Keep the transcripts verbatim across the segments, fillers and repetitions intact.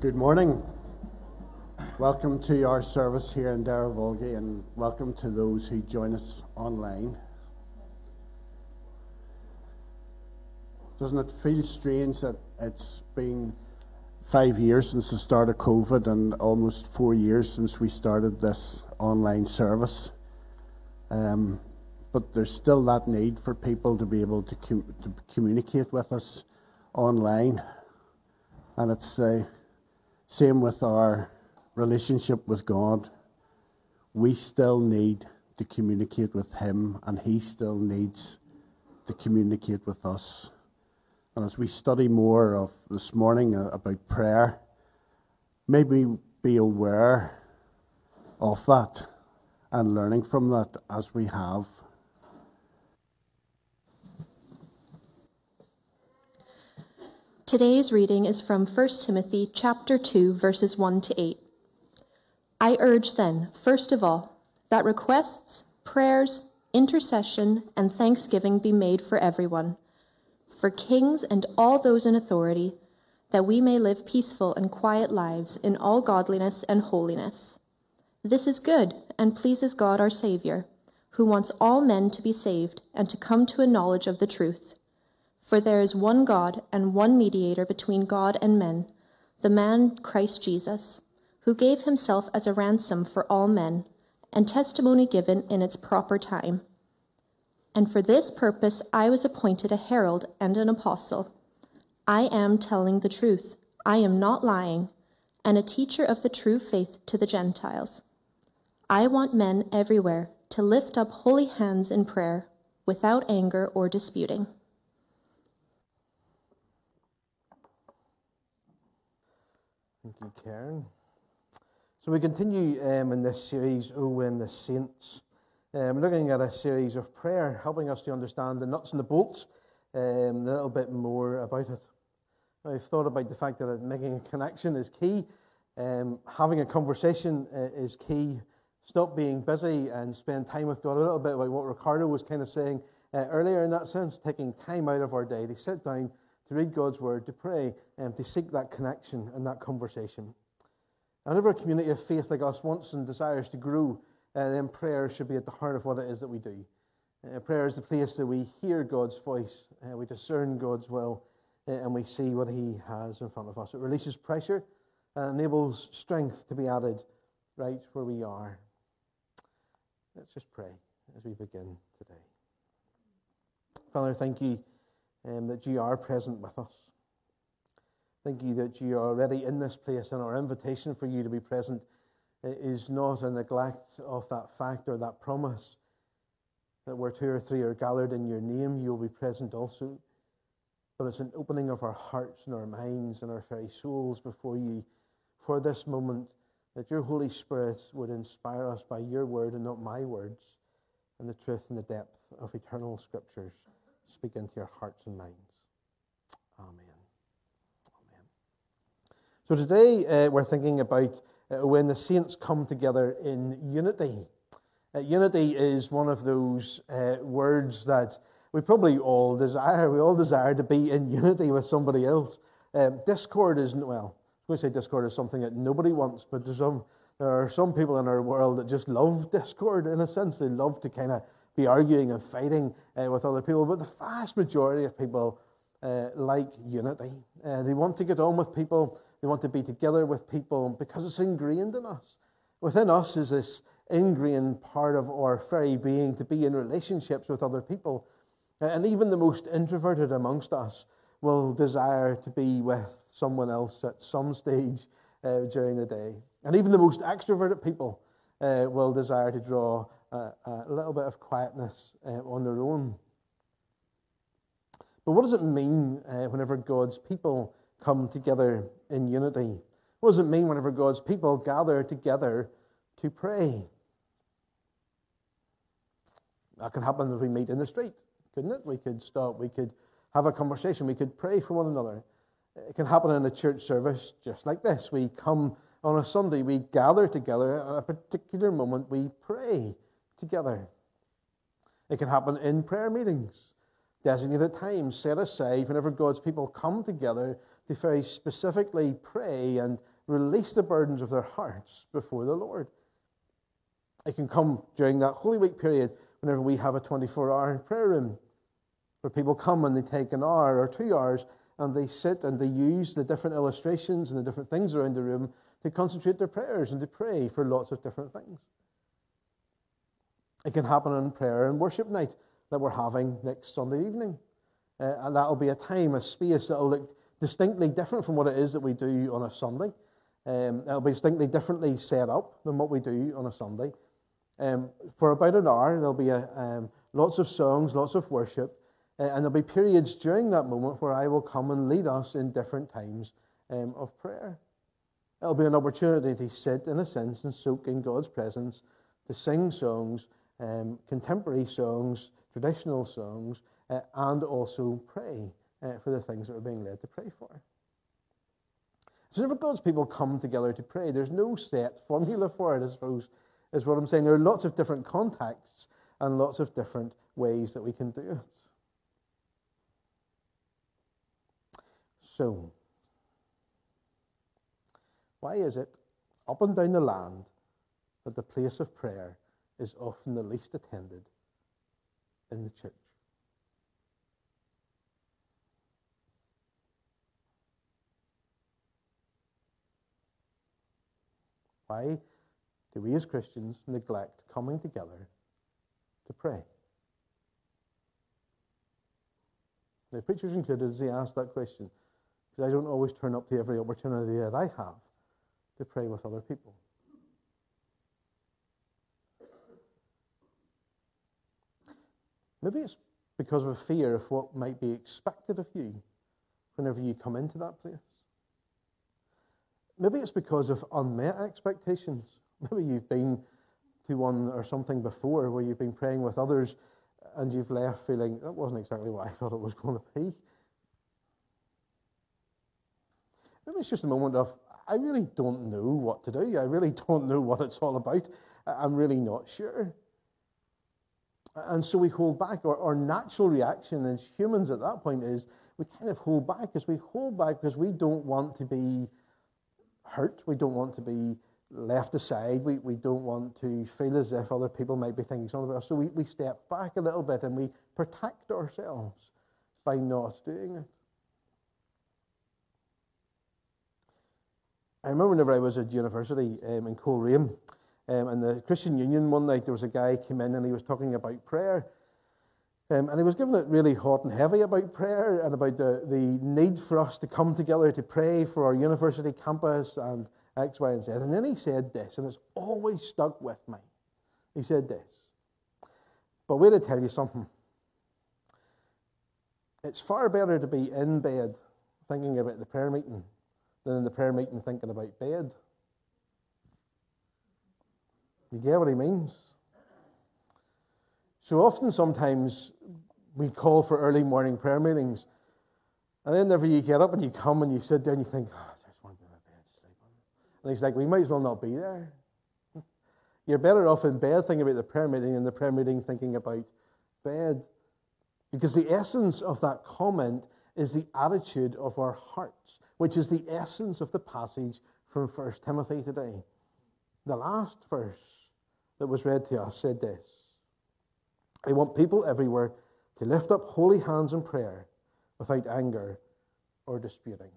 Good morning. Welcome to our service here in Derryvolgie, and welcome to those who join us online. Doesn't it feel strange that it's been five years since the start of COVID and almost four years since we started this online service? Um, but there's still that need for people to be able to, com- to communicate with us online. And it's the same with our relationship with God. We still need to communicate with Him, and He still needs to communicate with us. And as we study more of this morning about prayer, maybe be aware of that and learning from that as we have. Today's reading is from First Timothy chapter two, verses one to eight. I urge then, first of all, that requests, prayers, intercession, and thanksgiving be made for everyone, for kings and all those in authority, that we may live peaceful and quiet lives in all godliness and holiness. This is good and pleases God our Saviour, who wants all men to be saved and to come to a knowledge of the truth. For there is one God and one mediator between God and men, the man Christ Jesus, who gave himself as a ransom for all men, and testimony given in its proper time. And for this purpose I was appointed a herald and an apostle. I am telling the truth, I am not lying, and a teacher of the true faith to the Gentiles. I want men everywhere to lift up holy hands in prayer, without anger or disputing. Thank you, Karen. So we continue um, in this series, Oh, When the Saints. Um, looking at a series of prayer, helping us to understand the nuts and the bolts, um, a little bit more about it. I've thought about the fact that making a connection is key. Um, having a conversation uh, is key. Stop being busy and spend time with God. A little bit about what Ricardo was kind of saying uh, earlier in that sense, taking time out of our day to sit down, to read God's Word, to pray, and to seek that connection and that conversation. And whenever a community of faith like us wants and desires to grow, uh, then prayer should be at the heart of what it is that we do. Uh, prayer is the place that we hear God's voice, uh, we discern God's will, uh, and we see what He has in front of us. It releases pressure and enables strength to be added right where we are. Let's just pray as we begin today. Father, thank you Um, that you are present with us. Thank you that you are already in this place, and our invitation for you to be present is not a neglect of that fact or that promise that where two or three are gathered in your name, you will be present also. But it's an opening of our hearts and our minds and our very souls before you for this moment, that your Holy Spirit would inspire us by your word and not my words, and the truth and the depth of eternal scriptures speak into your hearts and minds. Amen. Amen. So today uh, we're thinking about uh, when the saints come together in unity. Uh, unity is one of those uh, words that we probably all desire. We all desire to be in unity with somebody else. Um, discord is, well, I was going to say discord is something that nobody wants, but there's some, there are some people in our world that just love discord in a sense. They love to kind of be arguing and fighting uh, with other people, but the vast majority of people uh, like unity. Uh, they want to get on with people, they want to be together with people because it's ingrained in us. Within us is this ingrained part of our very being to be in relationships with other people. Uh, and even the most introverted amongst us will desire to be with someone else at some stage uh, during the day. And even the most extroverted people uh, will desire to draw A, a little bit of quietness uh, on their own. But what does it mean uh, whenever God's people come together in unity? What does it mean whenever God's people gather together to pray? That can happen as we meet in the street, couldn't it? We could stop, we could have a conversation, we could pray for one another. It can happen in a church service just like this. We come on a Sunday, we gather together at a particular moment, we pray together. It can happen in prayer meetings, designated times set aside whenever God's people come together to very specifically pray and release the burdens of their hearts before the Lord. It can come during that Holy Week period whenever we have a twenty-four hour prayer room where people come and they take an hour or two hours and they sit and they use the different illustrations and the different things around the room to concentrate their prayers and to pray for lots of different things. It can happen on prayer and worship night that we're having next Sunday evening. Uh, and that'll be a time, a space that'll look distinctly different from what it is that we do on a Sunday. Um, it'll be distinctly differently set up than what we do on a Sunday. Um, for about an hour, there'll be a, um, lots of songs, lots of worship, uh, and there'll be periods during that moment where I will come and lead us in different times um, of prayer. It'll be an opportunity to sit, in a sense, and soak in God's presence, to sing songs, um, contemporary songs, traditional songs, uh, and also pray uh, for the things that we're being led to pray for. So whenever God's people come together to pray, there's no set formula for it, I suppose, is what I'm saying. There are lots of different contexts and lots of different ways that we can do it. So, why is it, up and down the land, that the place of prayer is often the least attended in the church? Why do we as Christians neglect coming together to pray? Now, preachers included, as they ask that question, because I don't always turn up to every opportunity that I have to pray with other people. Maybe it's because of a fear of what might be expected of you whenever you come into that place. Maybe it's because of unmet expectations. Maybe you've been to one or something before where you've been praying with others and you've left feeling, that wasn't exactly what I thought it was going to be. Maybe it's just a moment of, I really don't know what to do. I really don't know what it's all about. I'm really not sure. And so we hold back. Our, our natural reaction as humans at that point is we kind of hold back, as we hold back because we don't want to be hurt. We don't want to be left aside. We, we don't want to feel as if other people might be thinking something about us. So we, we step back a little bit and we protect ourselves by not doing it. I remember whenever I was at university um, in Coleraine, um, in the Christian Union one night, there was a guy came in and he was talking about prayer. Um, and he was giving it really hot and heavy about prayer and about the, the need for us to come together to pray for our university campus and X, Y, and Z. And then he said this, and it's always stuck with me. He said this, but wait to tell you something. It's far better to be in bed thinking about the prayer meeting than in the prayer meeting thinking about bed. You get what he means? So often, sometimes, we call for early morning prayer meetings, and then whenever you get up and you come and you sit down, you think, oh, I just want to be in my bed to sleep on. And he's like, we might as well not be there. You're better off in bed thinking about the prayer meeting and the prayer meeting thinking about bed. Because the essence of that comment is the attitude of our hearts, which is the essence of the passage from First Timothy today. The last verse that was read to us said this: I want people everywhere to lift up holy hands in prayer without anger or disputing.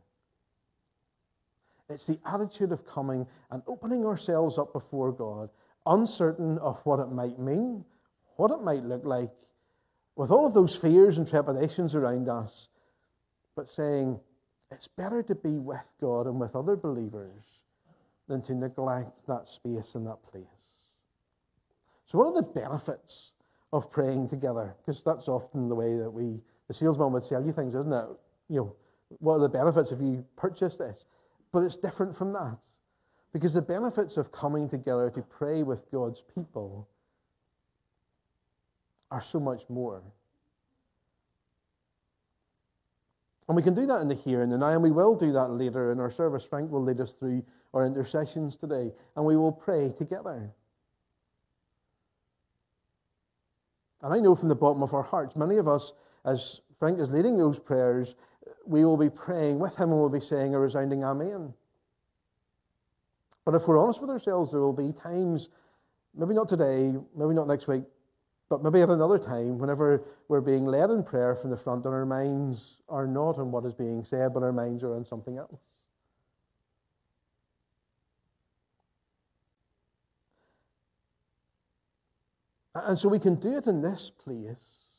It's the attitude of coming and opening ourselves up before God, uncertain of what it might mean, what it might look like, with all of those fears and trepidations around us, but saying, it's better to be with God and with other believers than to neglect that space and that place. So what are the benefits of praying together? Because that's often the way that we, the salesman would sell you things, isn't it? You know, what are the benefits if you purchase this? But it's different from that. Because the benefits of coming together to pray with God's people are so much more. And we can do that in the here and the now, and we will do that later in our service. Frank will lead us through our intercessions today, and we will pray together. And I know from the bottom of our hearts, many of us, as Frank is leading those prayers, we will be praying with him and we'll be saying a resounding amen. But if we're honest with ourselves, there will be times, maybe not today, maybe not next week, but maybe at another time, whenever we're being led in prayer from the front and our minds are not on what is being said, but our minds are on something else. And so we can do it in this place,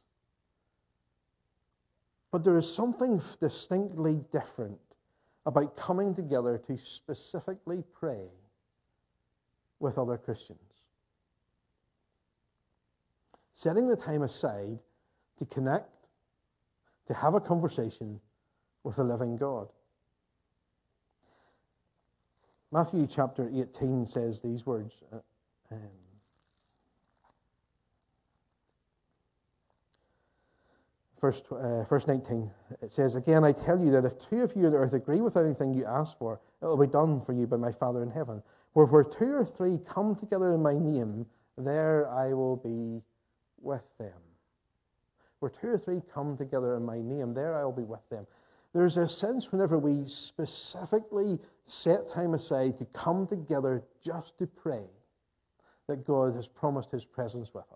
but there is something distinctly different about coming together to specifically pray with other Christians. Setting the time aside to connect, to have a conversation with the living God. Matthew chapter eighteen says these words. Uh, um, verse, uh, verse nineteen, it says, "Again, I tell you that if two of you on the earth agree with anything you ask for, it will be done for you by my Father in heaven. Where, where two or three come together in my name, there I will be with them." Where two or three come together in my name, there I will be with them. There's a sense whenever we specifically set time aside to come together just to pray, that God has promised his presence with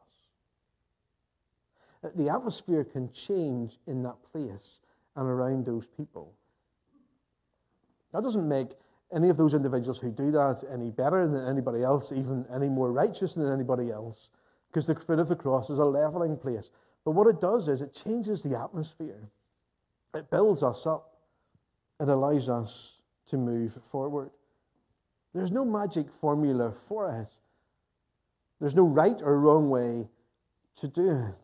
us. The atmosphere can change in that place and around those people. That doesn't make any of those individuals who do that any better than anybody else, even any more righteous than anybody else, because the foot of the cross is a leveling place. But what it does is it changes the atmosphere. It builds us up. It allows us to move forward. There's no magic formula for it. There's no right or wrong way to do it.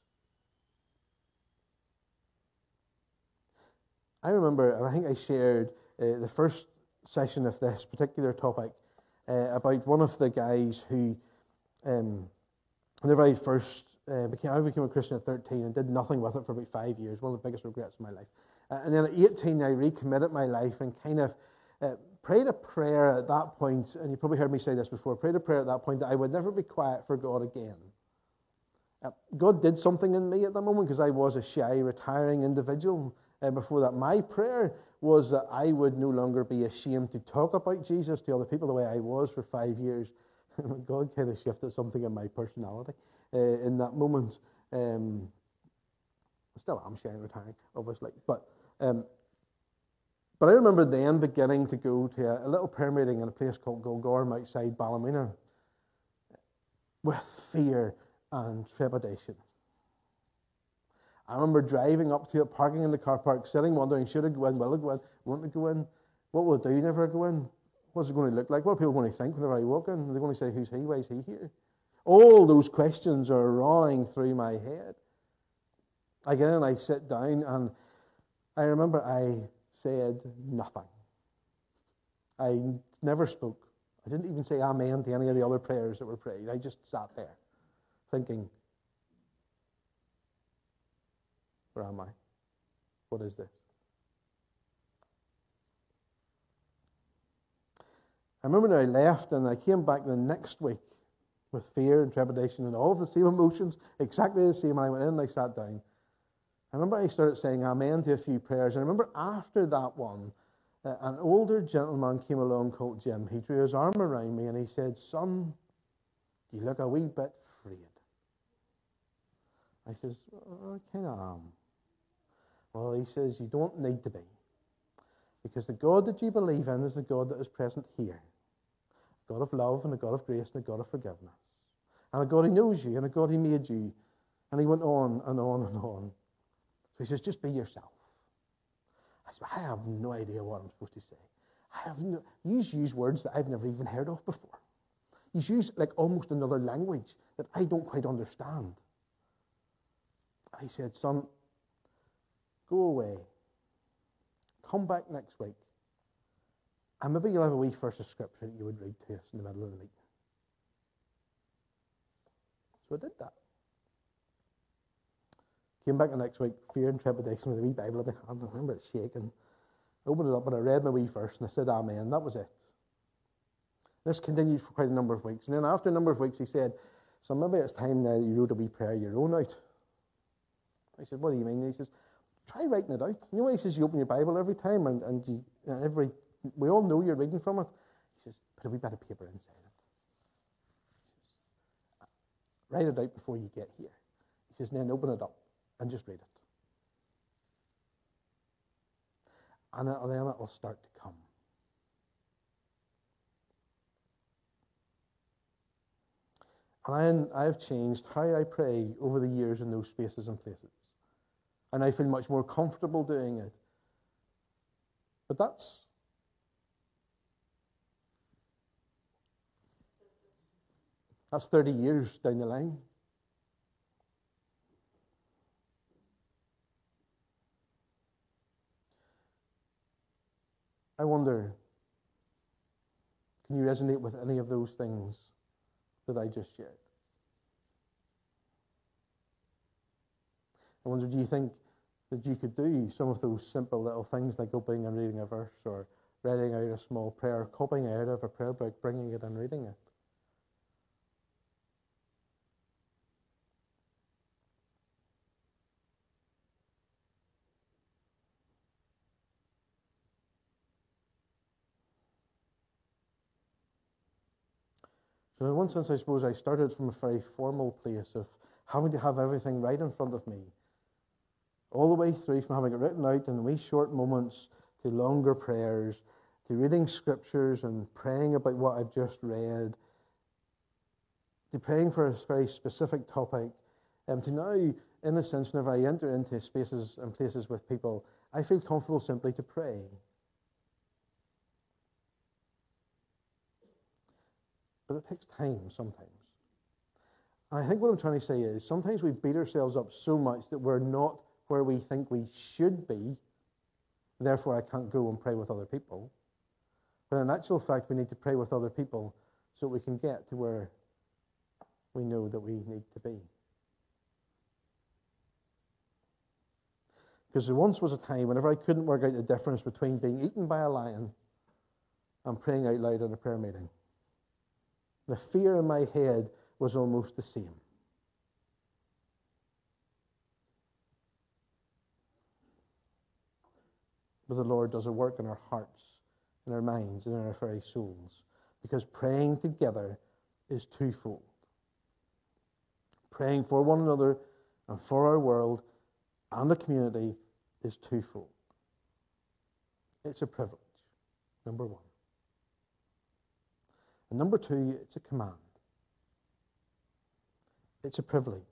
I remember, and I think I shared uh, the first session of this particular topic uh, about one of the guys who, um, whenever I first uh, became, I became a Christian at thirteen and did nothing with it for about five years, one of the biggest regrets of my life. Uh, and then at eighteen, I recommitted my life and kind of uh, prayed a prayer at that point, and you probably heard me say this before, prayed a prayer at that point that I would never be quiet for God again. Uh, God did something in me at that moment because I was a shy, retiring individual. Uh, before that, my prayer was that I would no longer be ashamed to talk about Jesus to other people the way I was for five years. God kind of shifted something in my personality uh, in that moment. Um, I still am shy and retiring, obviously. But um, but I remember then beginning to go to a, a little prayer meeting in a place called Gulgorm outside Ballymena with fear and trepidation. I remember driving up to it, parking in the car park, sitting wondering, should I go in, will I go in, want to go in? What will I do whenever I go in? What's it going to look like? What are people going to think whenever I walk in? Are they going to say, who's he? Why is he here? All those questions are running through my head. Again, I sit down and I remember I said nothing. I never spoke. I didn't even say amen to any of the other prayers that were prayed. I just sat there thinking, where am I? What is this? I remember when I left and I came back the next week with fear and trepidation and all of the same emotions, exactly the same. And I went in and I sat down. I remember I started saying amen to a few prayers. And I remember after that one, uh, an older gentleman came along called Jim. He drew his arm around me and he said, "Son, you look a wee bit afraid." I says, "Oh, I kind of am." Well, he says, "You don't need to be. Because the God that you believe in is the God that is present here. A God of love and a God of grace and a God of forgiveness. And a God who knows you and a God who made you." And he went on and on and on. So he says, "Just be yourself." I said, "I have no idea what I'm supposed to say. I have no..." You use words that I've never even heard of before. You use like almost another language that I don't quite understand. I said, "Son, go away. Come back next week. And maybe you'll have a wee verse of scripture that you would read to us in the middle of the meeting." So I did that. Came back the next week, fear and trepidation, with a wee Bible in my hand. I remember it shaking. I opened it up and I read my wee verse and I said amen. That was it. This continued for quite a number of weeks. And then after a number of weeks he said, "So maybe it's time now that you wrote a wee prayer your own out." I said, "What do you mean?" He says, "Try writing it out." You know, he says, you open your Bible every time and, and you, every, we all know you're reading from it. He says, put a wee bit of paper inside it. He says, write it out before you get here. He says, and then open it up and just read it. And then it will start to come. And I, I have changed how I pray over the years in those spaces and places. And I feel much more comfortable doing it. But that's that's thirty years down the line. I wonder, can you resonate with any of those things that I just shared? I wonder, do you think that you could do some of those simple little things like opening and reading a verse, or writing out a small prayer, copying it out of a prayer book, bringing it and reading it? So in one sense, I suppose I started from a very formal place of having to have everything right in front of me, all the way through from having it written out in wee short moments to longer prayers, to reading scriptures and praying about what I've just read, to praying for a very specific topic, and to now, in a sense, whenever I enter into spaces and places with people, I feel comfortable simply to pray. But it takes time sometimes. And I think what I'm trying to say is sometimes we beat ourselves up so much that we're not where we think we should be, therefore I can't go and pray with other people. But in actual fact, we need to pray with other people so we can get to where we know that we need to be. Because there once was a time whenever I couldn't work out the difference between being eaten by a lion and praying out loud in a prayer meeting. The fear in my head was almost the same. But the Lord does a work in our hearts, in our minds, and in our very souls. Because praying together is twofold. Praying for one another and for our world and the community is twofold. It's a privilege, number one. And number two, it's a command. It's a privilege.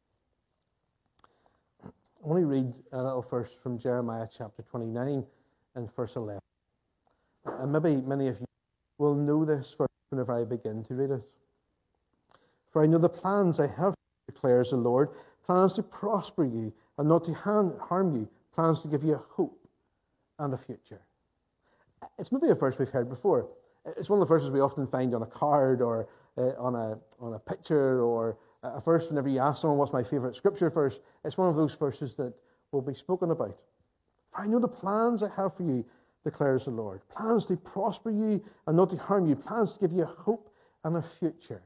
I want to read a little verse from Jeremiah chapter twenty-nine and verse eleven. And maybe many of you will know this verse whenever I begin to read it. For I know the plans I have, declares the Lord, plans to prosper you and not to harm you, plans to give you a hope and a future. It's maybe a verse we've heard before. It's one of the verses we often find on a card or uh, on a on a picture, or a verse whenever you ask someone what's my favourite scripture verse. It's one of those verses that will be spoken about. For I know the plans I have for you, declares the Lord. Plans to prosper you and not to harm you. Plans to give you a hope and a future.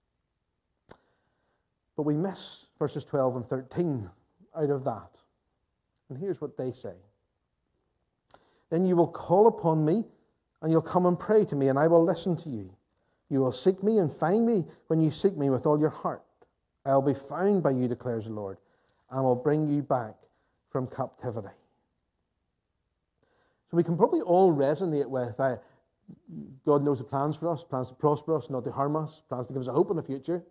But we miss verses twelve and thirteen out of that. And here's what they say. Then you will call upon me, and you'll come and pray to me, and I will listen to you. You will seek me and find me when you seek me with all your heart. I'll be found by you, declares the Lord, and will bring you back from captivity. So we can probably all resonate with uh, God knows the plans for us, plans to prosper us, not to harm us, plans to give us a hope in the future.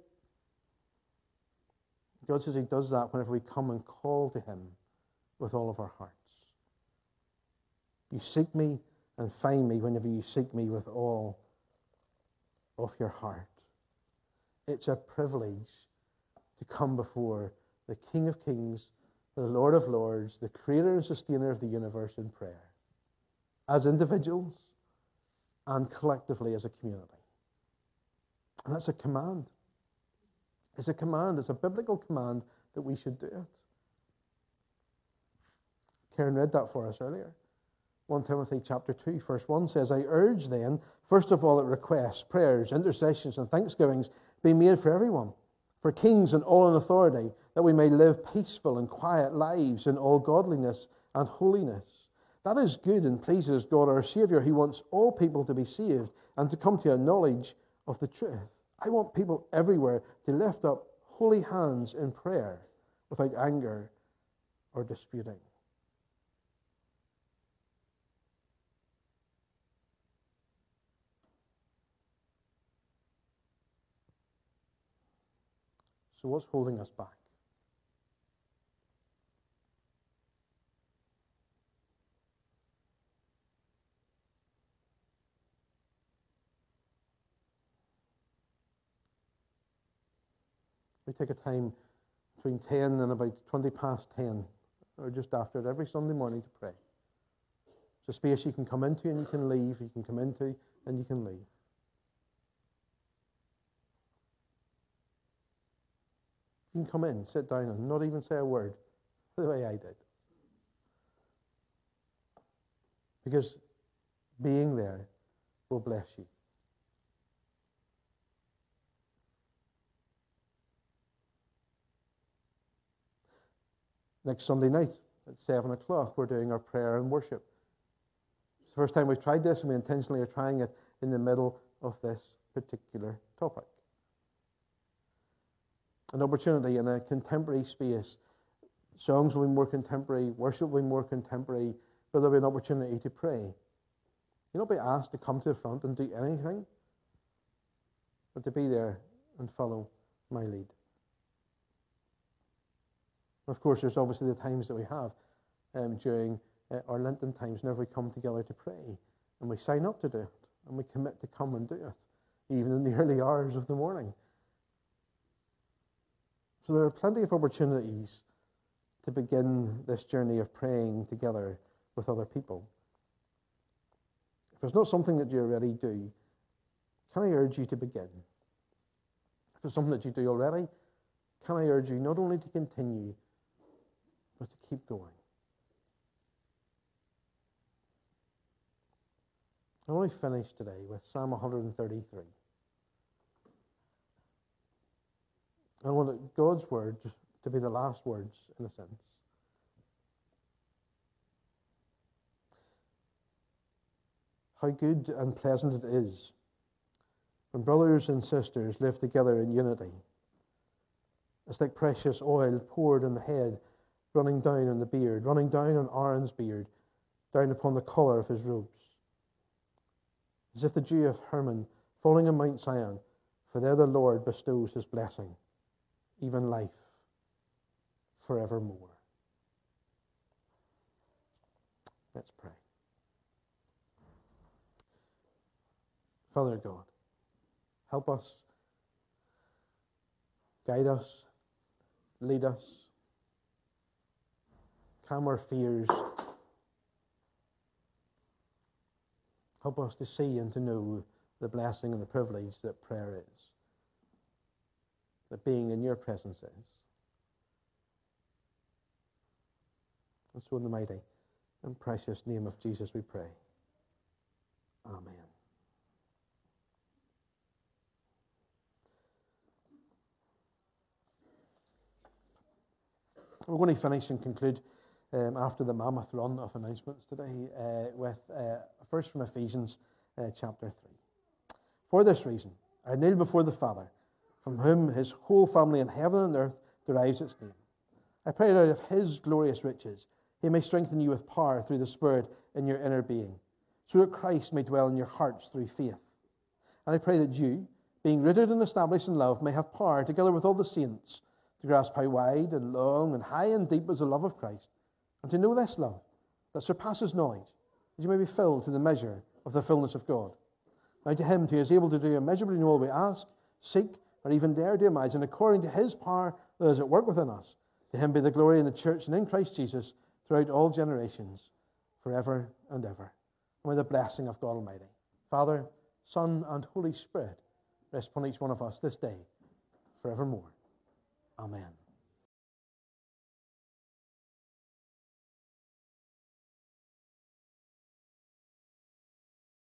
God says he does that whenever we come and call to him with all of our hearts. You seek me and find me whenever you seek me with all of your heart. It's a privilege to come before the King of Kings, the Lord of Lords, the creator and sustainer of the universe in prayer, as individuals and collectively as a community. And that's a command. It's a command. It's a biblical command that we should do it. Karen read that for us earlier. First Timothy chapter two, verse one says, I urge then, first of all, that requests, prayers, intercessions, and thanksgivings be made for everyone, for kings and all in authority, that we may live peaceful and quiet lives in all godliness and holiness. That is good and pleases God our Saviour. He wants all people to be saved and to come to a knowledge of the truth. I want people everywhere to lift up holy hands in prayer without anger or disputing. So what's holding us back? We take a time between ten and about twenty past ten, or just after it, every Sunday morning to pray. It's a space you can come into and you can leave, you can come into and you can leave. You can come in, sit down, and not even say a word, the way I did. Because being there will bless you. Next Sunday night at seven o'clock, we're doing our prayer and worship. It's the first time we've tried this, and we intentionally are trying it in the middle of this particular topic. An opportunity in a contemporary space. Songs will be more contemporary, worship will be more contemporary, but there'll be an opportunity to pray. You'll not be asked to come to the front and do anything, but to be there and follow my lead. Of course, there's obviously the times that we have um, during uh, our Lenten times whenever we come together to pray, and we sign up to do it, and we commit to come and do it, even in the early hours of the morning. So there are plenty of opportunities to begin this journey of praying together with other people. If it's not something that you already do, can I urge you to begin? If it's something that you do already, can I urge you not only to continue, but to keep going? I want to finish today with Psalm one thirty-three. I want God's word to be the last words, in a sense. How good and pleasant it is when brothers and sisters live together in unity. It's like precious oil poured on the head, running down on the beard, running down on Aaron's beard, down upon the collar of his robes. As if the dew of Hermon falling on Mount Zion, for there the Lord bestows his blessing, even life forevermore. Let's pray. Father God, help us, guide us, lead us, calm our fears, help us to see and to know the blessing and the privilege that prayer is, that being in your presence is. And so in the mighty and precious name of Jesus we pray. Amen. We're going to finish and conclude um, after the mammoth run of announcements today uh, with uh, first from Ephesians uh, chapter three. For this reason, I kneel before the Father, from whom his whole family in heaven and earth derives its name. I pray that out of his glorious riches he may strengthen you with power through the Spirit in your inner being, so that Christ may dwell in your hearts through faith. And I pray that you, being rooted and established in love, may have power, together with all the saints, to grasp how wide and long and high and deep is the love of Christ, and to know this love that surpasses knowledge, that you may be filled to the measure of the fullness of God. Now to him who is able to do immeasurably more we ask, seek, or even dare to imagine, according to his power that is at work within us, to him be the glory in the church and in Christ Jesus throughout all generations, forever and ever. And with the blessing of God Almighty, Father, Son, and Holy Spirit, rest upon each one of us this day, forevermore. Amen.